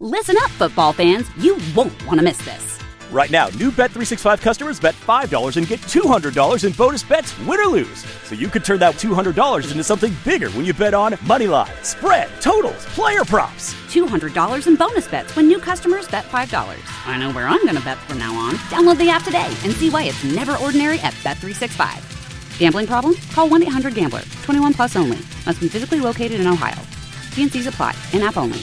Listen up, football fans. You won't want to miss this. Right now, new Bet365 customers bet $5 and get $200 in bonus bets, win or lose. So you could turn that $200 into something bigger when you bet on money line, spread, totals, player props. $200 in bonus bets when new customers bet $5. I know where I'm going to bet from now on. Download the app today and see why it's never ordinary at Bet365. Gambling problem? Call 1-800-GAMBLER. 21 plus only. Must be physically located in Ohio. T&Cs apply. In-app only.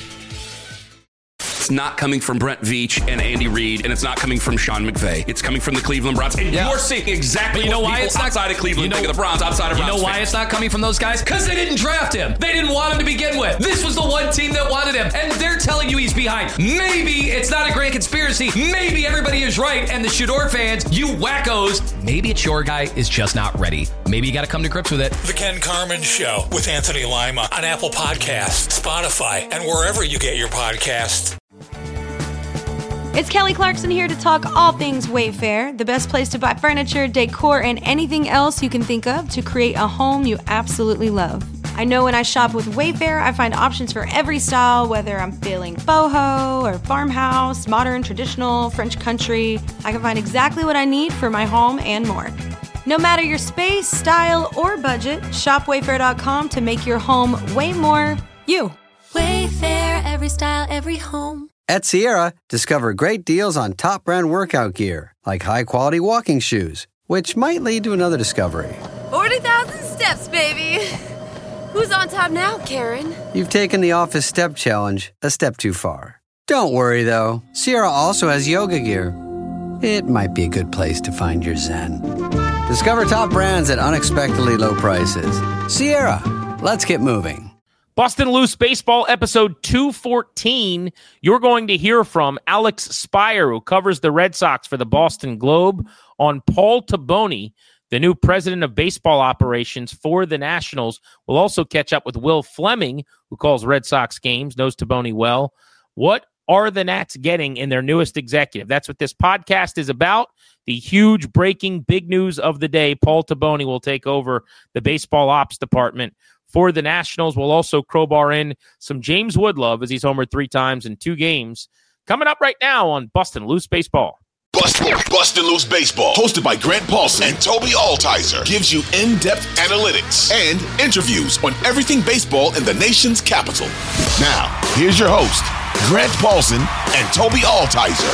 It's not coming from Brent Veach and Andy Reid, and it's not coming from Sean McVay. It's coming from the Cleveland Browns. And you're seeing exactly what people outside of Cleveland think of the Browns, outside of Browns. You know why it's not coming from those guys? Because they didn't draft him. They didn't want him to begin with. This was the one team that wanted him, and they're telling you he's behind. Maybe it's not a grand conspiracy. Maybe everybody is right, and the Shador fans, you wackos, maybe it's your guy is just not ready. Maybe you got to come to grips with it. The Ken Carman Show with Anthony Lima on Apple Podcasts, Spotify, and wherever you get your podcasts. It's Kelly Clarkson here to talk all things Wayfair, the best place to buy furniture, decor, and anything else you can think of to create a home you absolutely love. I know when I shop with Wayfair, I find options for every style, whether I'm feeling boho or farmhouse, modern, traditional, French country. I can find exactly what I need for my home and more. No matter your space, style, or budget, shop Wayfair.com to make your home way more you. Wayfair, every style, every home. At Sierra, discover great deals on top brand workout gear, like high-quality walking shoes, which might lead to another discovery. 40,000 steps, baby. Who's on top now, Karen? You've taken the office step challenge a step too far. Don't worry, though. Sierra also has yoga gear. It might be a good place to find your zen. Discover top brands at unexpectedly low prices. Sierra, let's get moving. Bustin' Loose Baseball, episode 214. You're going to hear from Alex Spire, who covers the Red Sox for the Boston Globe, on Paul Taboni, the new president of baseball operations for the Nationals. We'll also catch up with Will Fleming, who calls Red Sox games, knows Taboni well. What are the Nats getting in their newest executive? That's what this podcast is about. The huge breaking big news of the day. Paul Taboni will take over the baseball ops department for the Nationals. We'll also crowbar in some James Woodlove, as he's homered 3 times in 2 games. Coming up right now on Bustin' Loose Baseball. Bustin' Loose Baseball, hosted by Grant Paulson and Toby Altizer, gives you in-depth analytics and interviews on everything baseball in the nation's capital. Now, here's your host, Grant Paulson and Toby Altizer.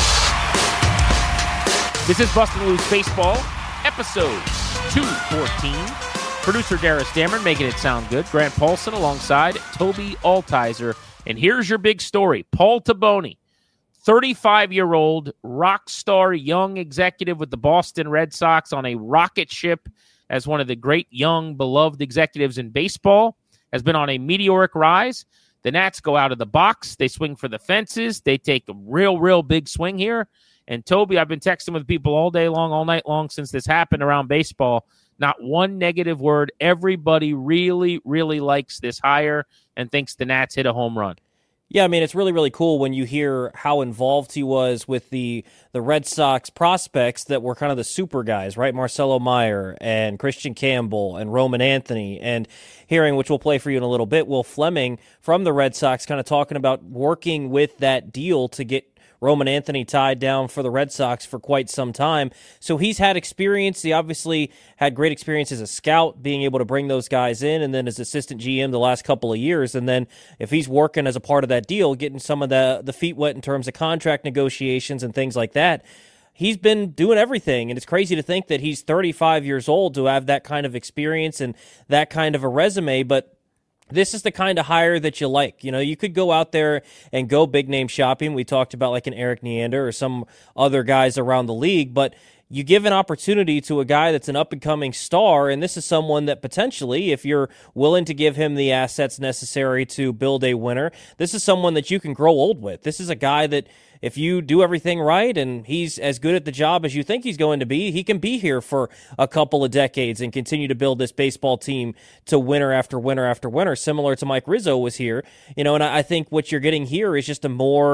This is Bustin' Loose Baseball, episode 214. Producer Darius Dameron making it sound good. Grant Paulson alongside Toby Altizer. And here's your big story. Paul Taboni, 35-year-old rock star young executive with the Boston Red Sox on a rocket ship as one of the great young beloved executives in baseball, has been on a meteoric rise. The Nats go out of the box. They swing for the fences. They take a real big swing here. And Toby, I've been texting with people all day long, all night long since this happened around baseball. Not one negative word. Everybody really likes this hire and thinks the Nats hit a home run. Yeah, I mean, it's really cool when you hear how involved he was with the Red Sox prospects that were kind of the super guys, right? Marcelo Meyer and Christian Campbell and Roman Anthony, and hearing, which we'll play for you in a little bit, Will Fleming from the Red Sox kind of talking about working with that deal to get Roman Anthony tied down for the Red Sox for quite some time. So he's had experience. He obviously had great experience as a scout, being able to bring those guys in, and then as assistant GM the last couple of years. And then if he's working as a part of that deal, getting some of the feet wet in terms of contract negotiations and things like that, he's been doing everything. And it's crazy to think that he's 35 years old to have that kind of experience and that kind of a resume, but this is the kind of hire that you like. You know, you could go out there and go big name shopping. We talked about like an Eric Neander or some other guys around the league, but you give an opportunity to a guy that's an up-and-coming star, and this is someone that potentially, if you're willing to give him the assets necessary to build a winner, this is someone that you can grow old with. This is a guy that if you do everything right and he's as good at the job as you think he's going to be, he can be here for a couple of decades and continue to build this baseball team to winner after winner after winner, similar to Mike Rizzo was here. You know, and I think what you're getting here is just a more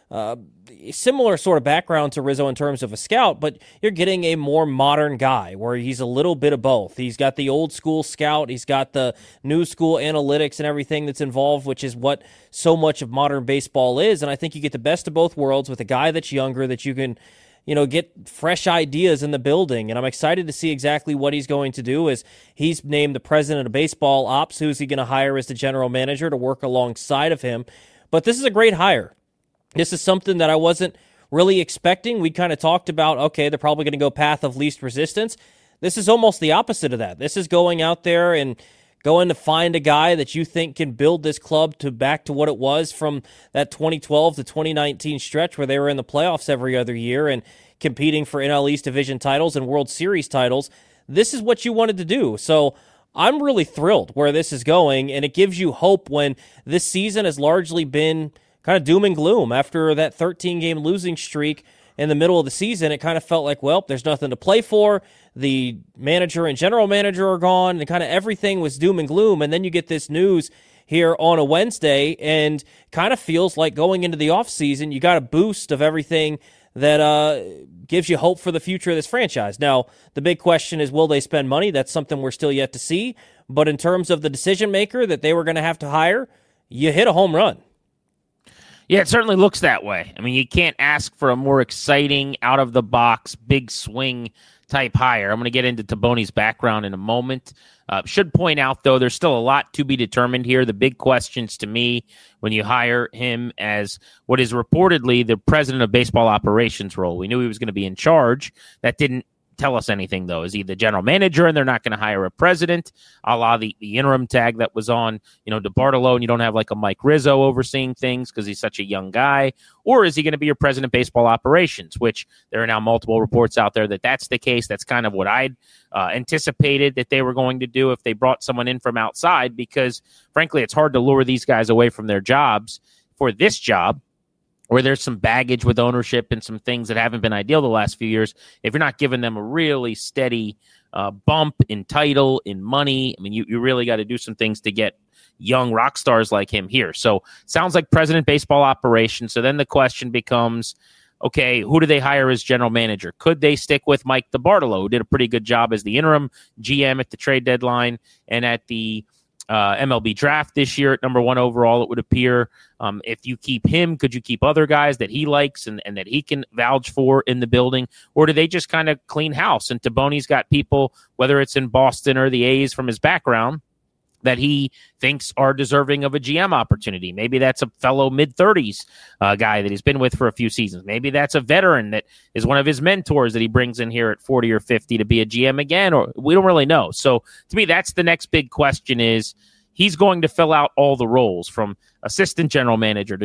similar sort of background to Rizzo in terms of a scout, but you're getting a more modern guy where he's a little bit of both. He's got the old school scout, he's got the new school analytics and everything that's involved, which is what so much of modern baseball is. And I think you get the best of both worlds with a guy that's younger that you can, get fresh ideas in the building. And I'm excited to see exactly what he's going to do as he's named the president of baseball ops. Who's he going to hire as the general manager to work alongside of him? But this is a great hire. This is something that I wasn't really expecting. We kind of talked about, okay, they're probably going to go path of least resistance. This is almost the opposite of that. This is going out there and going to find a guy that you think can build this club back to what it was from that 2012 to 2019 stretch where they were in the playoffs every other year and competing for NL East division titles and World Series titles. This is what you wanted to do. So I'm really thrilled where this is going, and it gives you hope when this season has largely been kind of doom and gloom. After that 13-game losing streak in the middle of the season, it kind of felt like, well, there's nothing to play for. The manager and general manager are gone, and kind of everything was doom and gloom. And then you get this news here on a Wednesday, and kind of feels like going into the offseason, you got a boost of everything that gives you hope for the future of this franchise. Now, the big question is, will they spend money? That's something we're still yet to see. But in terms of the decision maker that they were going to have to hire, you hit a home run. Yeah, it certainly looks that way. I mean, you can't ask for a more exciting, out-of-the-box, big swing type hire. I'm going to get into Taboni's background in a moment. Should point out, though, there's still a lot to be determined here. The big questions to me when you hire him as what is reportedly the president of baseball operations role. We knew he was going to be in charge. That didn't tell us anything, though. Is he the general manager and they're not going to hire a president, a la the interim tag that was on, DeBartolo, and you don't have like a Mike Rizzo overseeing things because he's such a young guy? Or is he going to be your president of baseball operations, which there are now multiple reports out there that that's the case. That's kind of what I'd anticipated that they were going to do if they brought someone in from outside, because frankly, it's hard to lure these guys away from their jobs for this job, where there's some baggage with ownership and some things that haven't been ideal the last few years. If you're not giving them a really steady bump in title, in money, I mean, you really got to do some things to get young rock stars like him here. So sounds like president baseball operations. So then the question becomes, okay, who do they hire as general manager? Could they stick with Mike DeBartolo, who did a pretty good job as the interim GM at the trade deadline and at the MLB draft this year at number 1 overall, it would appear. If you keep him, could you keep other guys that he likes and that he can vouch for in the building? Or do they just kind of clean house? And Taboni's got people, whether it's in Boston or the A's from his background, that he thinks are deserving of a GM opportunity. Maybe that's a fellow mid-30s guy that he's been with for a few seasons. Maybe that's a veteran that is one of his mentors that he brings in here at 40 or 50 to be a GM again, or we don't really know. So to me, that's the next big question is, he's going to fill out all the roles from assistant general manager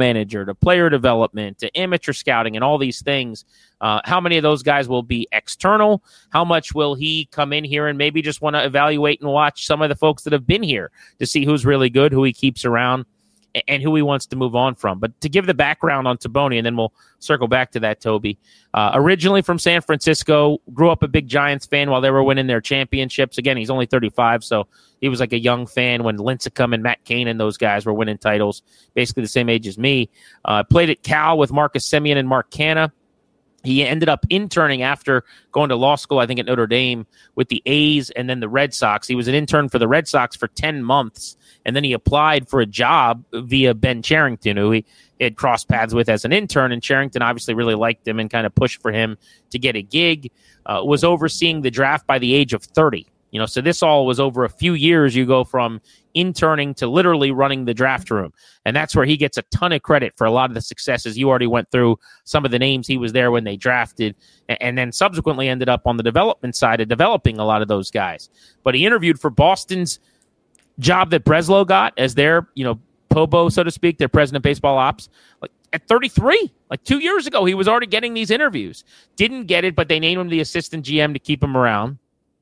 to player development to amateur scouting and all these things. How many of those guys will be external? How much will he come in here and maybe just want to evaluate and watch some of the folks that have been here to see who's really good, who he keeps around, and who he wants to move on from? But to give the background on Taboni, and then we'll circle back to that, Toby. Originally from San Francisco, grew up a big Giants fan while they were winning their championships. Again, he's only 35, so he was like a young fan when Lincecum and Matt Cain and those guys were winning titles, basically the same age as me. Played at Cal with Marcus Semien and Mark Canha. He ended up interning after going to law school, I think at Notre Dame, with the A's and then the Red Sox. He was an intern for the Red Sox for 10 months, and then he applied for a job via Ben Cherington, who he had crossed paths with as an intern, and Cherington obviously really liked him and kind of pushed for him to get a gig. Was overseeing the draft by the age of 30. So this all was over a few years. You go from interning to literally running the draft room. And that's where he gets a ton of credit for a lot of the successes. You already went through some of the names he was there when they drafted, and then subsequently ended up on the development side of developing a lot of those guys. But he interviewed for Boston's job that Breslow got as their, POBO, so to speak, their president of baseball ops, like at 33. Like 2 years ago, he was already getting these interviews. Didn't get it, but they named him the assistant GM to keep him around.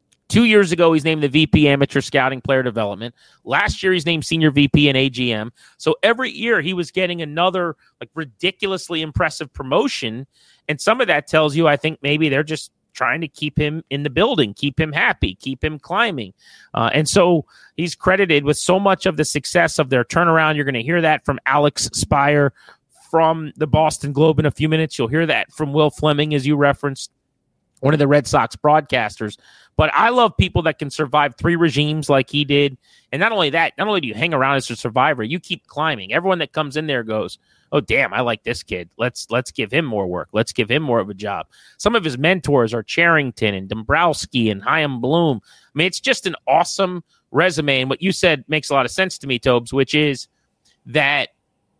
2 years ago, he's named the VP Amateur Scouting Player Development. Last year, he's named Senior VP and AGM. So every year, he was getting another ridiculously impressive promotion. And some of that tells you, I think, maybe they're just trying to keep him in the building, keep him happy, keep him climbing. And so he's credited with so much of the success of their turnaround. You're going to hear that from Alex Spire from the Boston Globe in a few minutes. You'll hear that from Will Fleming, as you referenced, one of the Red Sox broadcasters. But I love people that can survive 3 regimes like he did. And not only that, not only do you hang around as a survivor, you keep climbing. Everyone that comes in there goes, oh, damn, I like this kid. Let's give him more work. Let's give him more of a job. Some of his mentors are Cherington and Dombrowski and Chaim Bloom. I mean, it's just an awesome resume. And what you said makes a lot of sense to me, Tobes, which is that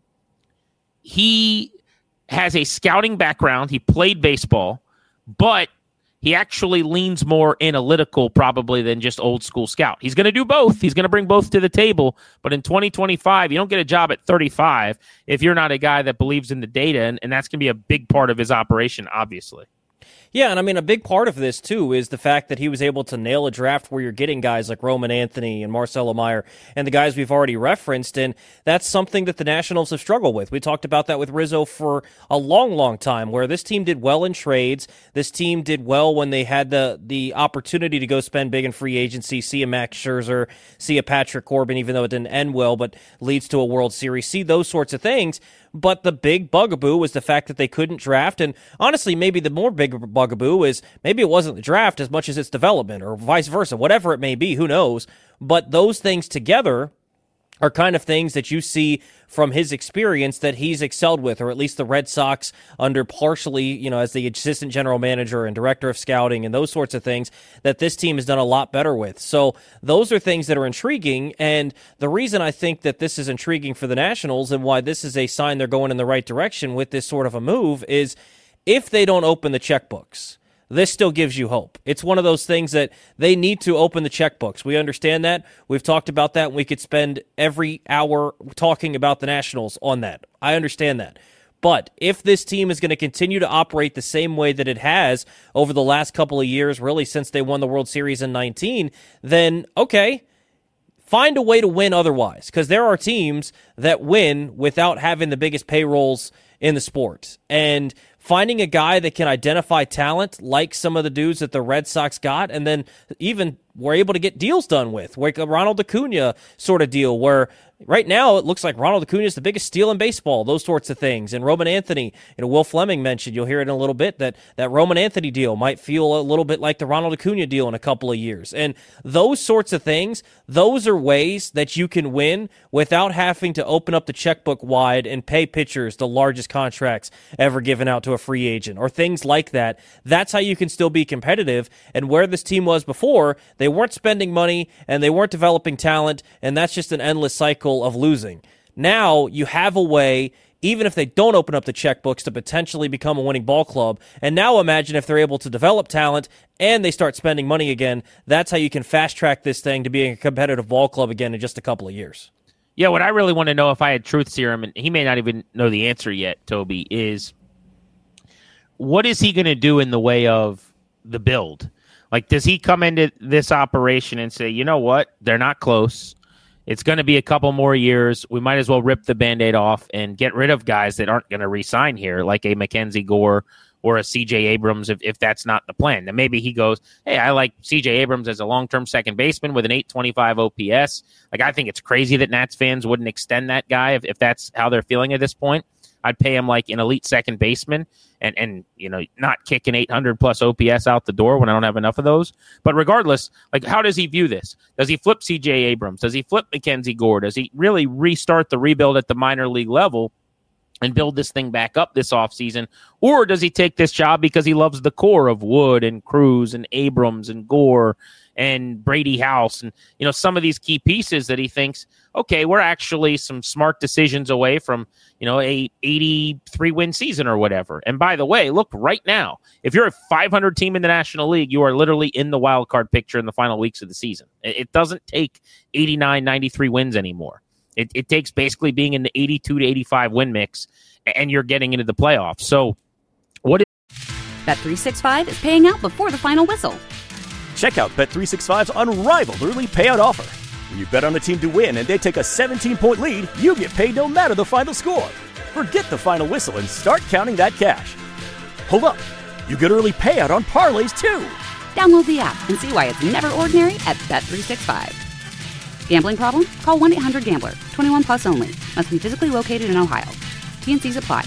he has a scouting background. He played baseball, but he actually leans more analytical probably than just old school scout. He's going to do both. He's going to bring both to the table. But in 2025, you don't get a job at 35 if you're not a guy that believes in the data, and that's going to be a big part of his operation, obviously. Yeah, and I mean, a big part of this, too, is the fact that he was able to nail a draft where you're getting guys like Roman Anthony and Marcelo Meyer and the guys we've already referenced, and that's something that the Nationals have struggled with. We talked about that with Rizzo for a long, long time, where this team did well in trades. This team did well when they had the opportunity to go spend big in free agency, see a Max Scherzer, see a Patrick Corbin, even though it didn't end well, but leads to a World Series, see those sorts of things. But the big bugaboo was the fact that they couldn't draft. And honestly, maybe the more big bugaboo is maybe it wasn't the draft as much as its development or vice versa, whatever it may be, who knows. But those things together are kind of things that you see from his experience that he's excelled with, or at least the Red Sox under partially, as the assistant general manager and director of scouting and those sorts of things that this team has done a lot better with. So those are things that are intriguing. And the reason I think that this is intriguing for the Nationals and why this is a sign they're going in the right direction with this sort of a move is if they don't open the checkbooks, this still gives you hope. It's one of those things that they need to open the checkbooks. We understand that. We've talked about that. We could spend every hour talking about the Nationals on that. I understand that. But if this team is going to continue to operate the same way that it has over the last couple of years, really since they won the World Series in 19, then okay, find a way to win otherwise. Because there are teams that win without having the biggest payrolls in the sport. And finding a guy that can identify talent like some of the dudes that the Red Sox got and then even were able to get deals done with, like a Ronald Acuna sort of deal where right now it looks like Ronald Acuna is the biggest steal in baseball, those sorts of things. And Roman Anthony, Will Fleming mentioned, you'll hear it in a little bit, that Roman Anthony deal might feel a little bit like the Ronald Acuna deal in a couple of years. And those sorts of things, those are ways that you can win without having to open up the checkbook wide and pay pitchers the largest contracts ever given out to a free agent or things like that. That's how you can still be competitive. And where this team was before, they weren't spending money and they weren't developing talent, and that's just an endless cycle of losing. Now you have a way, even if they don't open up the checkbooks, to potentially become a winning ball club. And now imagine if they're able to develop talent and they start spending money again. That's how you can fast track this thing to being a competitive ball club again in just a couple of years. Yeah, what I really want to know, if I had truth serum, and he may not even know the answer yet, Toby, is what is he going to do in the way of the build? Like, does he come into this operation and say, you know what, they're not close. It's going to be a couple more years. We might as well rip the Band-Aid off and get rid of guys that aren't going to re-sign here, like a Mackenzie Gore or a C.J. Abrams, if that's not the plan. Then maybe he goes, hey, I like C.J. Abrams as a long-term second baseman with an 825 OPS. Like, I think it's crazy that Nats fans wouldn't extend that guy if that's how they're feeling at this point. I'd pay him like an elite second baseman and not kick an 800-plus OPS out the door when I don't have enough of those. But regardless, like, how does he view this? Does he flip C.J. Abrams? Does he flip Mackenzie Gore? Does he really restart the rebuild at the minor league level and build this thing back up this offseason? Or does he take this job because he loves the core of Wood and Cruz and Abrams and Gore and Brady House and, some of these key pieces that he thinks, okay, we're actually some smart decisions away from, a 83-win season or whatever. And by the way, look, right now, if you're a 500 team in the National League, you are literally in the wild card picture in the final weeks of the season. It doesn't take 89, 93 wins anymore. It takes basically being in the 82 to 85 win mix, and you're getting into the playoffs. So what is Bet365 is paying out before the final whistle. Check out Bet365's unrivaled early payout offer. When you bet on a team to win and they take a 17-point lead, you get paid no matter the final score. Forget the final whistle and start counting that cash. Hold up. You get early payout on parlays, too. Download the app and see why it's never ordinary at Bet365. Gambling problem? Call 1-800-GAMBLER. 21 plus only. Must be physically located in Ohio. T&Cs apply.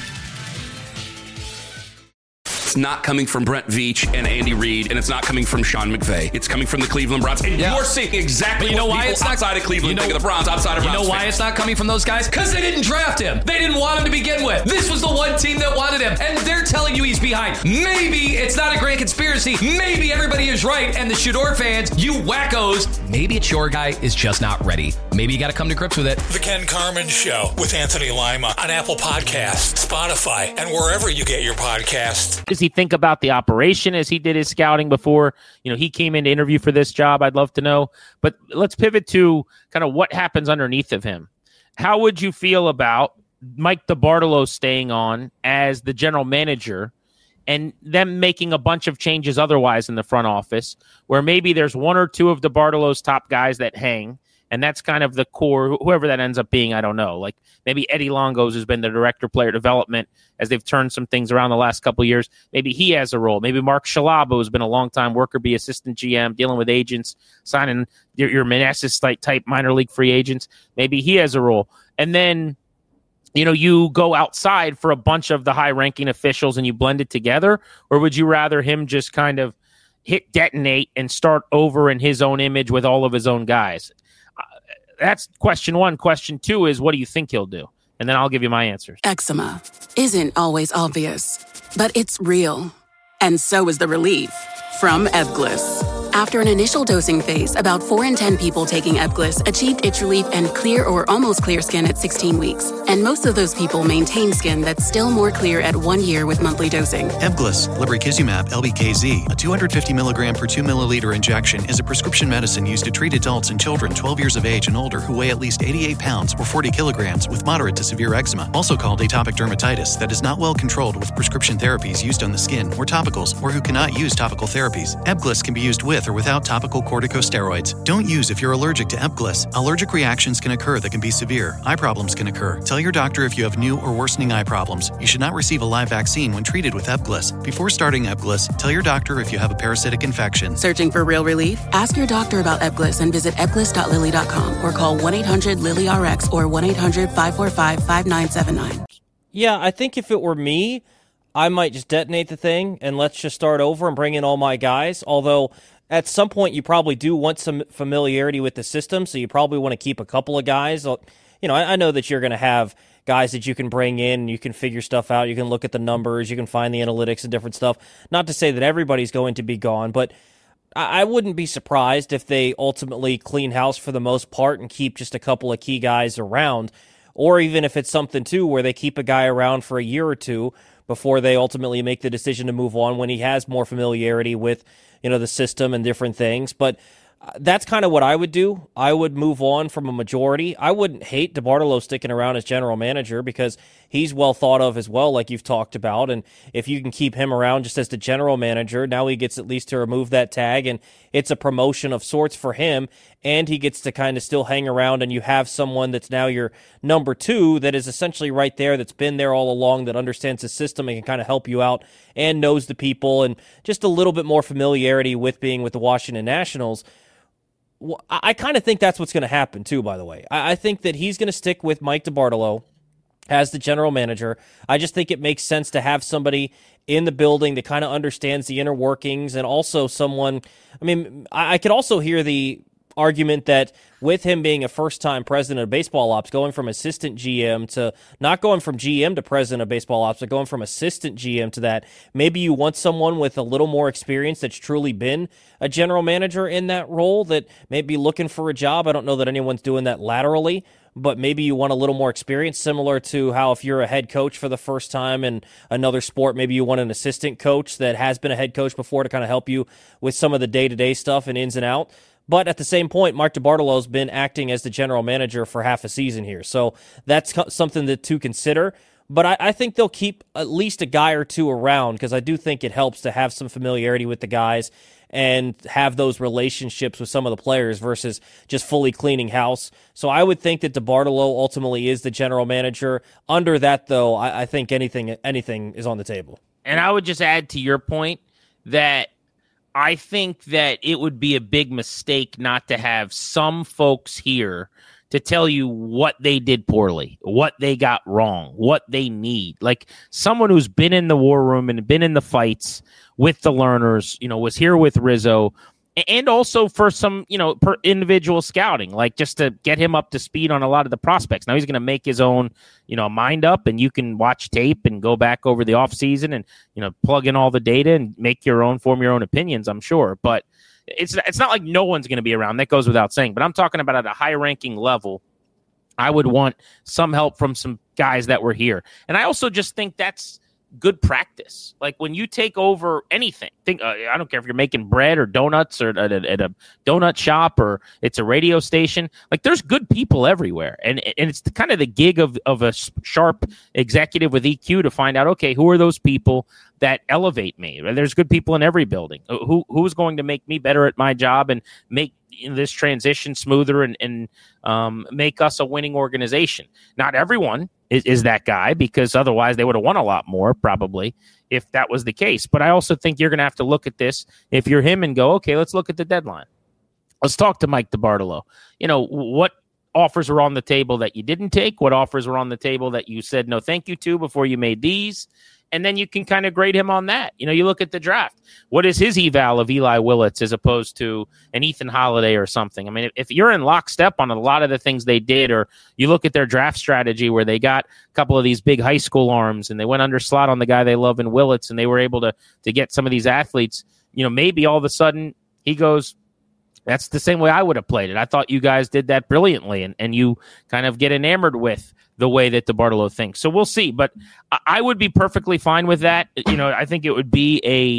It's not coming from Brent Veach and Andy Reid, and it's not coming from Sean McVay. It's coming from the Cleveland Browns. And you're seeing exactly what people outside of Cleveland think of the Browns, outside of Browns. You know why it's not coming from those guys? Because they didn't draft him. They didn't want him to begin with. This was the one team that wanted him, and they're telling you he's behind. Maybe it's not a grand conspiracy. Maybe everybody is right, and the Shador fans, you wackos, maybe it's your guy is just not ready. Maybe you got to come to grips with it. The Ken Carman Show with Anthony Lima on Apple Podcasts, Spotify, and wherever you get your podcasts. Does he think about the operation as he did his scouting before, he came in to interview for this job? I'd love to know. But let's pivot to kind of what happens underneath of him. How would you feel about Mike DeBartolo staying on as the general manager and them making a bunch of changes otherwise in the front office, where maybe there's one or two of DeBartolo's top guys that hang, and that's kind of the core, whoever that ends up being, I don't know. Like maybe Eddie Longos has been the director of player development as they've turned some things around the last couple of years. Maybe he has a role. Maybe Mark Shalabo has been a long-time worker, be assistant GM, dealing with agents, signing your Manassas type minor league free agents. Maybe he has a role. And then, you go outside for a bunch of the high-ranking officials and you blend it together? Or would you rather him just kind of hit detonate and start over in his own image with all of his own guys? That's question one. Question two is, what do you think he'll do? And then I'll give you my answers. Eczema isn't always obvious, but it's real. And so is the relief from Ebglyss. After an initial dosing phase, about 4 in 10 people taking Ebglyss achieved itch relief and clear or almost clear skin at 16 weeks. And most of those people maintain skin that's still more clear at 1 year with monthly dosing. Ebglyss, lebrikizumab LBKZ, a 250 milligram per 2 milliliter injection, is a prescription medicine used to treat adults and children 12 years of age and older who weigh at least 88 pounds or 40 kilograms with moderate to severe eczema, also called atopic dermatitis, that is not well controlled with prescription therapies used on the skin or topicals, or who cannot use topical therapies. Ebglyss can be used with or without topical corticosteroids. Don't use if you're allergic to Ebglyss. Allergic reactions can occur that can be severe. Eye problems can occur. Tell your doctor if you have new or worsening eye problems. You should not receive a live vaccine when treated with Ebglyss. Before starting Ebglyss, tell your doctor if you have a parasitic infection. Searching for real relief? Ask your doctor about Ebglyss and visit ebglyss.lilly.com or call 1-800-LILY-RX or 1-800-545-5979. Yeah, I think if it were me, I might just detonate the thing and let's just start over and bring in all my guys. Although at some point you probably do want some familiarity with the system, so you probably want to keep a couple of guys. I know that you're going to have guys that you can bring in and you can figure stuff out. You can look at the numbers, you can find the analytics and different stuff. Not to say that everybody's going to be gone, but I wouldn't be surprised if they ultimately clean house for the most part and keep just a couple of key guys around. Or even if it's something, too, where they keep a guy around for a year or two before they ultimately make the decision to move on when he has more familiarity with, the system and different things. But that's kind of what I would do. I would move on from a majority. I wouldn't hate DeBartolo sticking around as general manager because he's well thought of as well, like you've talked about. And if you can keep him around just as the general manager, now he gets at least to remove that tag, and it's a promotion of sorts for him, and he gets to kind of still hang around, and you have someone that's now your number two that is essentially right there, that's been there all along, that understands the system and can kind of help you out and knows the people, and just a little bit more familiarity with being with the Washington Nationals. I kind of think that's what's going to happen, too, by the way. I think that he's going to stick with Mike DeBartolo as the general manager. I just think it makes sense to have somebody in the building that kind of understands the inner workings, and also someone, I could also hear the argument that with him being a first-time president of baseball ops, going from assistant GM to not going from GM to president of baseball ops, but going from assistant GM to that, maybe you want someone with a little more experience that's truly been a general manager in that role that may be looking for a job. I don't know that anyone's doing that laterally, but maybe you want a little more experience, similar to how if you're a head coach for the first time in another sport, maybe you want an assistant coach that has been a head coach before to kind of help you with some of the day-to-day stuff and ins and out. But at the same point, Mark DeBartolo's been acting as the general manager for half a season here. So that's something to consider. But I think they'll keep at least a guy or two around, because I do think it helps to have some familiarity with the guys and have those relationships with some of the players versus just fully cleaning house. So I would think that DeBartolo ultimately is the general manager. Under that, though, I think anything is on the table. And I would just add to your point that I think that it would be a big mistake not to have some folks here to tell you what they did poorly, what they got wrong, what they need. Like someone who's been in the war room and been in the fights with the learners, was here with Rizzo, and also for some, per individual scouting, like just to get him up to speed on a lot of the prospects. Now he's going to make his own, mind up, and you can watch tape and go back over the offseason and, plug in all the data and form your own opinions, I'm sure. But it's not like no one's going to be around. That goes without saying. But I'm talking about at a high-ranking level, I would want some help from some guys that were here. And I also just think that's good practice. Like when you take over anything, I don't care if you're making bread or donuts or at a donut shop or it's a radio station, like there's good people everywhere. And it's kind of the gig of a sharp executive with EQ to find out, okay, who are those people that elevate me? There's good people in every building. Who's going to make me better at my job and make this transition smoother and make us a winning organization? Not everyone is that guy, because otherwise they would have won a lot more probably if that was the case. But I also think you're going to have to look at this if you're him and go, okay, let's look at the deadline. Let's talk to Mike DeBartolo. What offers were on the table that you didn't take? What offers were on the table that you said no thank you to before you made these? And then you can kind of grade him on that. You look at the draft. What is his eval of Eli Willits as opposed to an Ethan Holiday or something? I mean, if you're in lockstep on a lot of the things they did, or you look at their draft strategy where they got a couple of these big high school arms and they went under slot on the guy they love in Willits, and they were able to get some of these athletes, maybe all of a sudden he goes, that's the same way I would have played it. I thought you guys did that brilliantly, and you kind of get enamored with the way that DeBartolo thinks. So we'll see, but I would be perfectly fine with that. I think it would be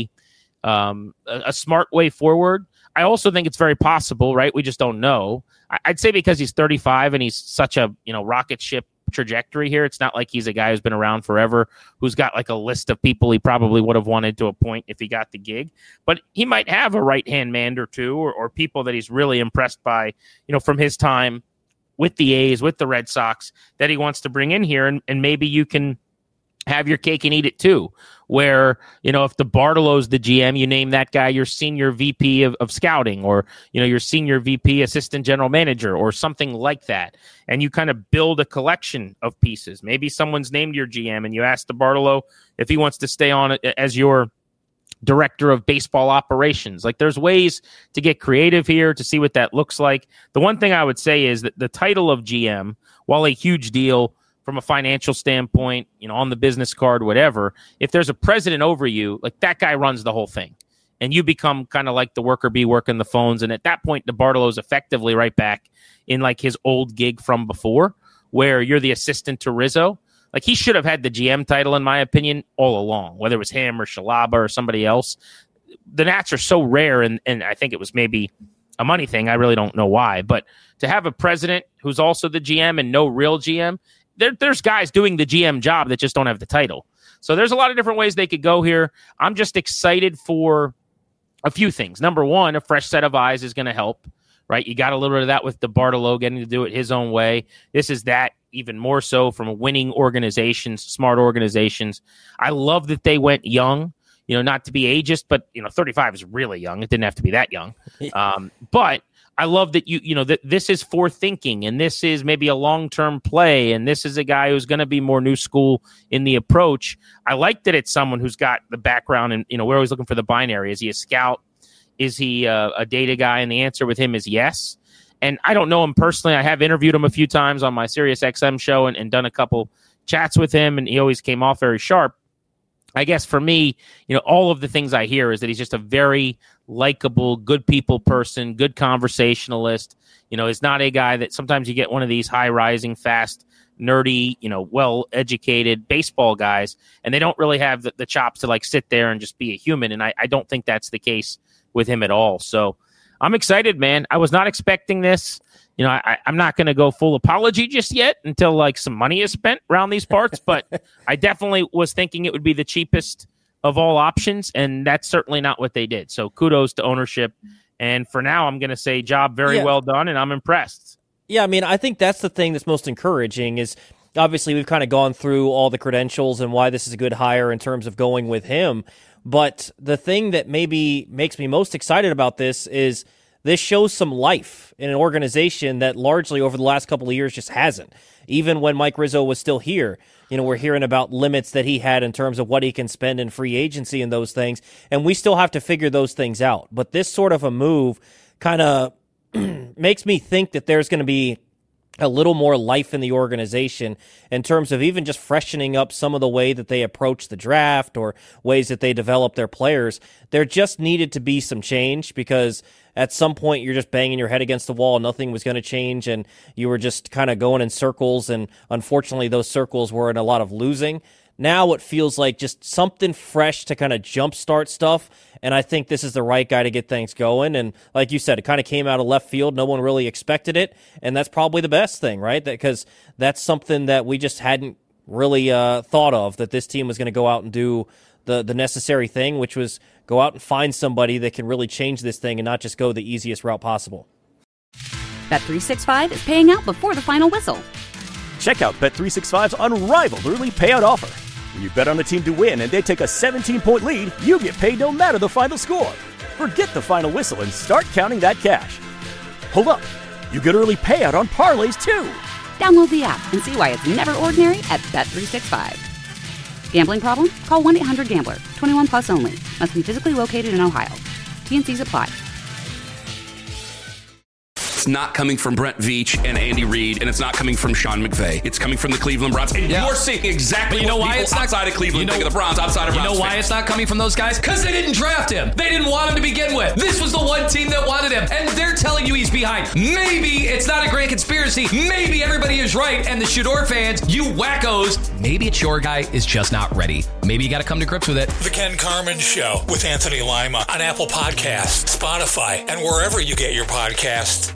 a smart way forward. I also think it's very possible, right? We just don't know. I'd say because he's 35 and he's such a, rocket ship trajectory here. It's not like he's a guy who's been around forever, who's got like a list of people he probably would have wanted to appoint if he got the gig. But he might have a right-hand man or two, or people that he's really impressed by, from his time with the A's, with the Red Sox, that he wants to bring in here. And maybe you can have your cake and eat it too, where, if DeBartolo's the GM, you name that guy your senior VP of scouting, or, your senior VP assistant general manager, or something like that. And you kind of build a collection of pieces. Maybe someone's named your GM and you ask DeBartolo if he wants to stay on as your director of baseball operations. Like there's ways to get creative here to see what that looks like. The one thing I would say is that the title of GM, while a huge deal from a financial standpoint, on the business card, whatever, if there's a president over you, like that guy runs the whole thing. And you become kind of like the worker bee working the phones. And at that point, DeBartolo's effectively right back in like his old gig from before, where you're the assistant to Rizzo. Like he should have had the GM title, in my opinion, all along, whether it was him or Shalaba or somebody else. The Nats are so rare, and I think it was maybe a money thing. I really don't know why. But to have a president who's also the GM and no real GM, there's guys doing the GM job that just don't have the title. So there's a lot of different ways they could go here. I'm just excited for a few things. Number one, a fresh set of eyes is going to help, right? You got a little bit of that with DeBartolo getting to do it his own way. This is that even more so from winning organizations, smart organizations. I love that they went young, not to be ageist, but 35 is really young. It didn't have to be that young. But I love that that this is forward-thinking, and this is maybe a long-term play, and this is a guy who's going to be more new school in the approach. I like that it's someone who's got the background, and we're always looking for the binary. Is he a scout? Is he a data guy? And the answer with him is yes. And I don't know him personally. I have interviewed him a few times on my Sirius XM show and done a couple chats with him, and he always came off very sharp. I guess for me, all of the things I hear is that he's just a very likable, good people person, good conversationalist. He's not a guy that sometimes you get one of these high-rising, fast, nerdy, well-educated baseball guys, and they don't really have the chops to like sit there and just be a human. And I don't think that's the case with him at all. So I'm excited, man. I was not expecting this. I'm not going to go full apology just yet until like some money is spent around these parts, but I definitely was thinking it would be the cheapest of all options, and that's certainly not what they did. So kudos to ownership. And for now, I'm going to say job very well done, and I'm impressed. Yeah, I mean, I think that's the thing that's most encouraging is obviously we've kind of gone through all the credentials and why this is a good hire in terms of going with him. But the thing that maybe makes me most excited about this is this shows some life in an organization that largely over the last couple of years just hasn't. Even when Mike Rizzo was still here, we're hearing about limits that he had in terms of what he can spend in free agency and those things, and we still have to figure those things out. But this sort of a move kind of makes me think that there's going to be a little more life in the organization in terms of even just freshening up some of the way that they approach the draft or ways that they develop their players. There just needed to be some change because at some point you're just banging your head against the wall. Nothing was going to change, and you were just kind of going in circles, and unfortunately those circles were in a lot of losing. Now it feels like just something fresh to kind of jumpstart stuff, and I think this is the right guy to get things going. And like you said, it kind of came out of left field. No one really expected it, and that's probably the best thing, right? Because that's something that we just hadn't really thought of, that this team was going to go out and do the necessary thing, which was go out and find somebody that can really change this thing and not just go the easiest route possible. Bet365 is paying out before the final whistle. Check out Bet365's unrivaled early payout offer. When you bet on a team to win and they take a 17-point lead, you get paid no matter the final score. Forget the final whistle and start counting that cash. Hold up. You get early payout on parlays, too. Download the app and see why it's never ordinary at Bet365. Gambling problem? Call 1-800-GAMBLER. 21 plus only. Must be physically located in Ohio. T&Cs apply. It's not coming from Brent Veach and Andy Reid, and it's not coming from Sean McVay. It's coming from the Cleveland Browns. And you're seeing exactly what people outside of Cleveland think of the Browns, outside of Browns You know why fans. it's not coming from those guys? Because they didn't draft him. They didn't want him to begin with. This was the one team that wanted him, and they're telling you he's behind. Maybe it's not a grand conspiracy. Maybe everybody is right, and the Shador fans, you wackos, maybe it's your guy is just not ready. Maybe you got to come to grips with it. The Ken Carman Show with Anthony Lima on Apple Podcasts, Spotify, and wherever you get your podcasts.